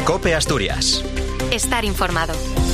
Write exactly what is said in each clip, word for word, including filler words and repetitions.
COPE Asturias. Estar informado.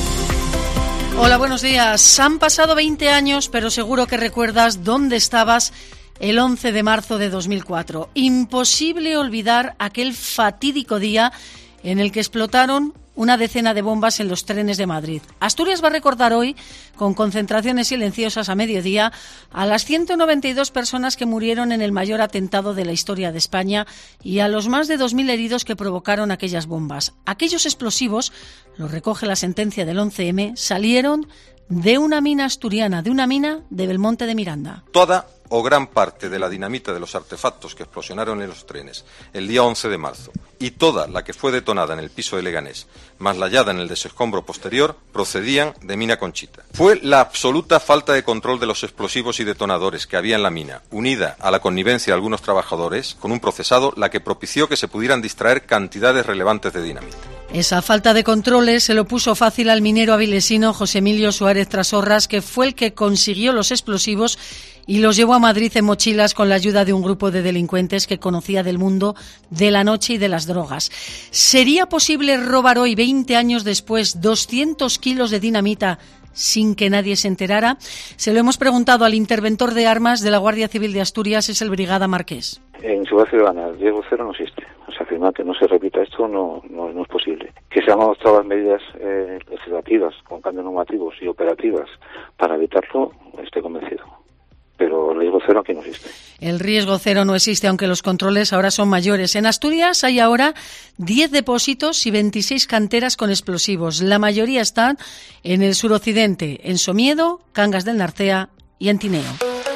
Hola, buenos días. Han pasado veinte años, pero seguro que recuerdas dónde estabas el once de marzo de dos mil cuatro. Imposible olvidar aquel fatídico día en el que explotaron una decena de bombas en los trenes de Madrid. Asturias va a recordar hoy, con concentraciones silenciosas a mediodía, a las ciento noventa y dos personas que murieron en el mayor atentado de la historia de España y a los más de dos mil heridos que provocaron aquellas bombas. Aquellos explosivos, lo recoge la sentencia del once eme, salieron de una mina asturiana, de una mina de Belmonte de Miranda. Toda o gran parte de la dinamita de los artefactos que explosionaron en los trenes el día once de marzo y toda la que fue detonada en el piso de Leganés, más la hallada en el desescombro posterior, procedían de Mina Conchita. Fue la absoluta falta de control de los explosivos y detonadores que había en la mina, unida a la connivencia de algunos trabajadores con un procesado, la que propició que se pudieran distraer cantidades relevantes de dinamita. Esa falta de controles se lo puso fácil al minero avilesino José Emilio Suárez Trasorras, que fue el que consiguió los explosivos y los llevó a Madrid en mochilas con la ayuda de un grupo de delincuentes que conocía del mundo de la noche y de las drogas. ¿Sería posible robar hoy, veinte años después, doscientos kilos de dinamita sin que nadie se enterara? Se lo hemos preguntado al interventor de armas de la Guardia Civil de Asturias, es el Brigada Marqués. En Seguridad Ciudadana el riesgo cero no existe. O sea, afirmar que no se repita esto no, no, no es posible. Que se han adoptado las medidas eh, legislativas, con cambios normativos y operativas para evitarlo, estoy convencido. Pero el riesgo cero aquí no existe. El riesgo cero no existe, aunque los controles ahora son mayores. En Asturias hay ahora diez depósitos y veintiséis canteras con explosivos. La mayoría están en el suroccidente, en Somiedo, Cangas del Narcea y en Tineo.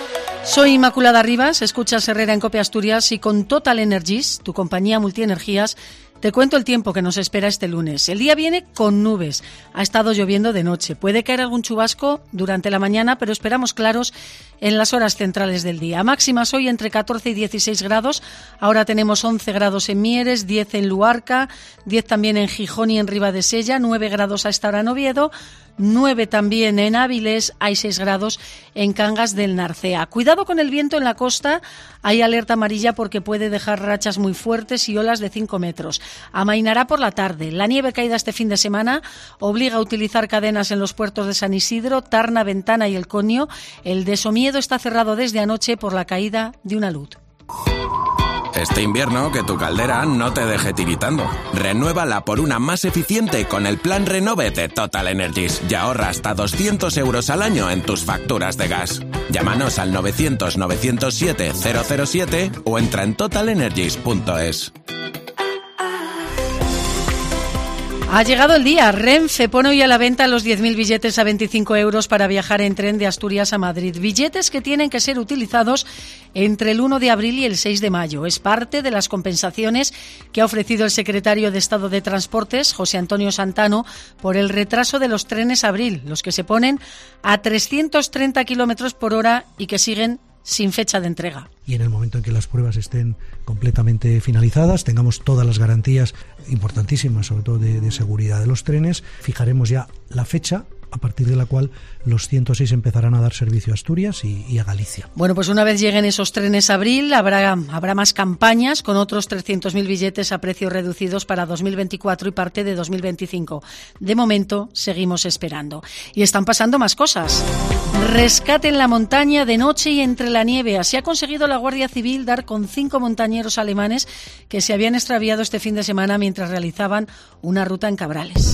Soy Inmaculada Rivas, escuchas Herrera en COPE Asturias y con Total Energies, tu compañía multienergías, te cuento el tiempo que nos espera este lunes. El día viene con nubes. Ha estado lloviendo de noche. Puede caer algún chubasco durante la mañana, pero esperamos claros en las horas centrales del día. Máximas hoy entre catorce y dieciséis grados. Ahora tenemos once grados en Mieres, diez en Luarca, diez también en Gijón y en Ribadesella, nueve grados a esta hora en Oviedo, nueve también en Áviles, hay seis grados en Cangas del Narcea. Cuidado con el viento en la costa, hay alerta amarilla porque puede dejar rachas muy fuertes y olas de cinco metros. Amainará por la tarde. La nieve caída este fin de semana obliga a utilizar cadenas en los puertos de San Isidro, Tarna, Ventana y El Conio. El de Somiedo está cerrado desde anoche por la caída de una luz. Este invierno que tu caldera no te deje tiritando. Renuévala por una más eficiente con el plan Renove de Total Energies y ahorra hasta doscientos euros al año en tus facturas de gas. Llámanos al novecientos, novecientos siete, cero cero siete o entra en total energies punto es. Ha llegado el día. Renfe pone hoy a la venta los diez mil billetes a veinticinco euros para viajar en tren de Asturias a Madrid. Billetes que tienen que ser utilizados entre el uno de abril y el seis de mayo. Es parte de las compensaciones que ha ofrecido el secretario de Estado de Transportes, José Antonio Santano, por el retraso de los trenes abril, los que se ponen a trescientos treinta kilómetros por hora y que siguen sin fecha de entrega. Y en el momento en que las pruebas estén completamente finalizadas, tengamos todas las garantías importantísimas, sobre todo de, de seguridad de los trenes, fijaremos ya la fecha a partir de la cual los ciento seis empezarán a dar servicio a Asturias y, y a Galicia. Bueno, pues una vez lleguen esos trenes a abril, habrá, habrá más campañas con otros trescientos mil billetes a precios reducidos para dos mil veinticuatro y parte de dos mil veinticinco. De momento, seguimos esperando. Y están pasando más cosas. Rescate en la montaña de noche y entre la nieve. Así ha conseguido la Guardia Civil dar con cinco montañeros alemanes que se habían extraviado este fin de semana mientras realizaban una ruta en Cabrales.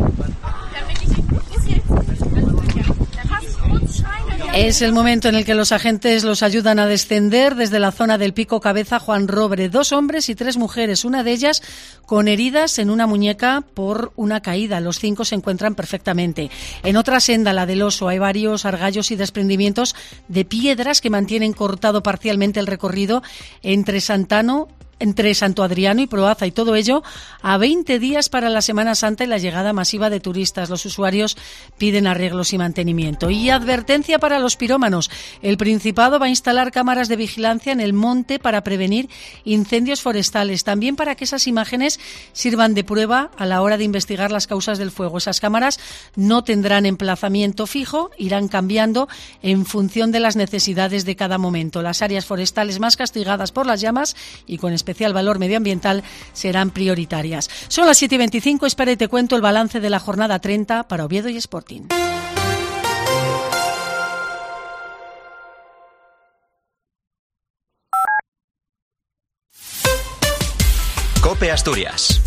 Es el momento en el que los agentes los ayudan a descender desde la zona del Pico Cabeza Juan Robre. Dos hombres y tres mujeres, una de ellas con heridas en una muñeca por una caída. Los cinco se encuentran perfectamente. En otra senda, la del Oso, hay varios argallos y desprendimientos de piedras que mantienen cortado parcialmente el recorrido entre Santano entre Santo Adriano y Proaza, y todo ello a veinte días para la Semana Santa y la llegada masiva de turistas. Los usuarios piden arreglos y mantenimiento. Y advertencia para los pirómanos. El Principado va a instalar cámaras de vigilancia en el monte para prevenir incendios forestales, también para que esas imágenes sirvan de prueba a la hora de investigar las causas del fuego. Esas cámaras no tendrán emplazamiento fijo, irán cambiando en función de las necesidades de cada momento. Las áreas forestales más castigadas por las llamas y con especial especial valor medioambiental serán prioritarias. Son las siete y veinticinco, espera y te cuento el balance de la jornada treinta para Oviedo y Sporting. COPE Asturias.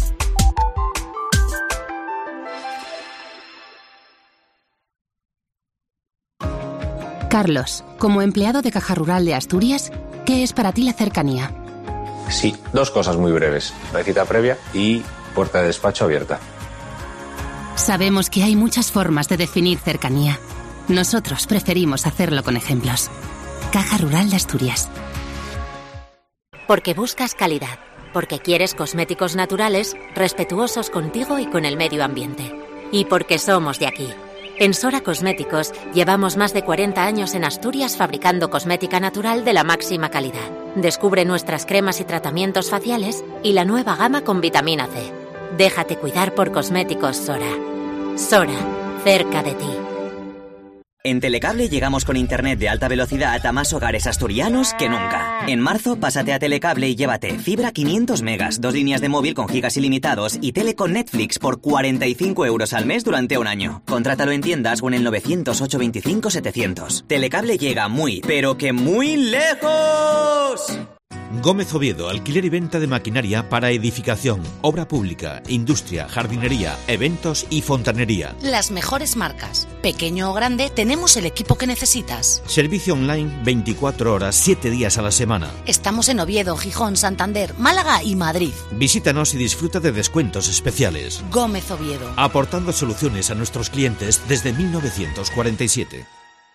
Carlos, como empleado de Caja Rural de Asturias, ¿qué es para ti la cercanía? Sí, dos cosas muy breves. La cita previa y puerta de despacho abierta. Sabemos que hay muchas formas de definir cercanía. Nosotros preferimos hacerlo con ejemplos. Caja Rural de Asturias. Porque buscas calidad. Porque quieres cosméticos naturales, respetuosos contigo y con el medio ambiente. Y porque somos de aquí. En Sora Cosméticos llevamos más de cuarenta años en Asturias fabricando cosmética natural de la máxima calidad. Descubre nuestras cremas y tratamientos faciales y la nueva gama con vitamina C. Déjate cuidar por Cosméticos Sora. Sora, cerca de ti. En Telecable llegamos con internet de alta velocidad a más hogares asturianos que nunca. En marzo, pásate a Telecable y llévate fibra quinientos megas, dos líneas de móvil con gigas ilimitados y tele con Netflix por cuarenta y cinco euros al mes durante un año. Contrátalo en tiendas o en el novecientos ocho veinticinco setecientos. Telecable llega muy, pero que muy lejos. Gómez Oviedo, alquiler y venta de maquinaria para edificación, obra pública, industria, jardinería, eventos y fontanería. Las mejores marcas. Pequeño o grande, tenemos el equipo que necesitas. Servicio online veinticuatro horas, siete días a la semana. Estamos en Oviedo, Gijón, Santander, Málaga y Madrid. Visítanos y disfruta de descuentos especiales. Gómez Oviedo. Aportando soluciones a nuestros clientes desde mil novecientos cuarenta y siete.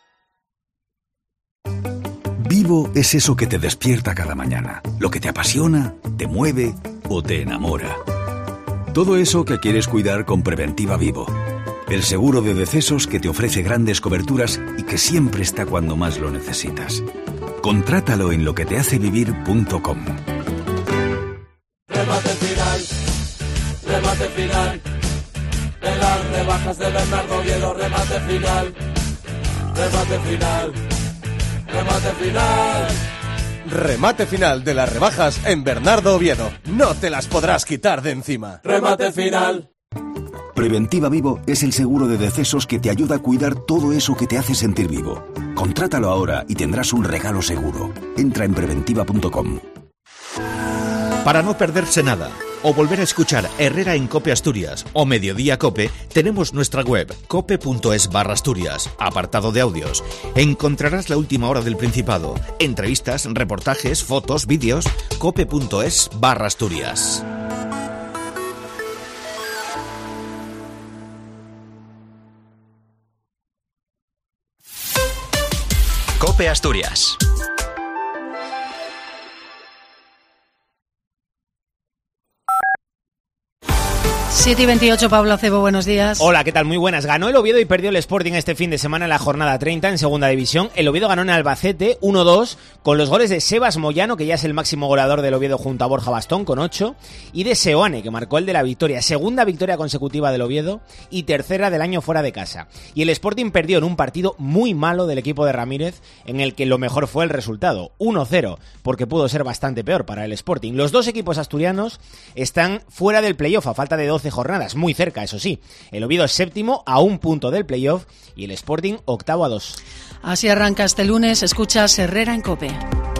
Vivo es eso que te despierta cada mañana, lo que te apasiona, te mueve o te enamora. Todo eso que quieres cuidar con Preventiva Vivo. El seguro de decesos que te ofrece grandes coberturas y que siempre está cuando más lo necesitas. Contrátalo en lo que te hace vivir punto com. Remate final, remate final, de las rebajas de Bernardo Oviedo, remate final, remate final. Remate final. Remate final de las rebajas en Bernardo Oviedo. No te las podrás quitar de encima. Remate final. Preventiva Vivo es el seguro de decesos que te ayuda a cuidar todo eso que te hace sentir vivo. Contrátalo ahora y tendrás un regalo seguro. Entra en preventiva punto com. Para no perderse nada o volver a escuchar Herrera en COPE Asturias o Mediodía COPE, tenemos nuestra web cope.es barra Asturias, apartado de audios. Encontrarás la última hora del Principado, entrevistas, reportajes, fotos, vídeos, cope.es barra Asturias. COPE Asturias. siete y veintiocho, Pablo Acebo, buenos días. Hola, ¿qué tal? Muy buenas. Ganó el Oviedo y perdió el Sporting este fin de semana en la jornada treinta en segunda división. El Oviedo ganó en Albacete uno dos con los goles de Sebas Moyano, que ya es el máximo goleador del Oviedo junto a Borja Bastón con ocho, y de Seoane, que marcó el de la victoria. Segunda victoria consecutiva del Oviedo y tercera del año fuera de casa. Y el Sporting perdió en un partido muy malo del equipo de Ramírez, en el que lo mejor fue el resultado, uno cero, porque pudo ser bastante peor para el Sporting. Los dos equipos asturianos están fuera del playoff a falta de doce jornadas, muy cerca, eso sí. El Oviedo es séptimo a un punto del playoff y el Sporting octavo a dos. Así arranca este lunes, escuchas Herrera en COPE.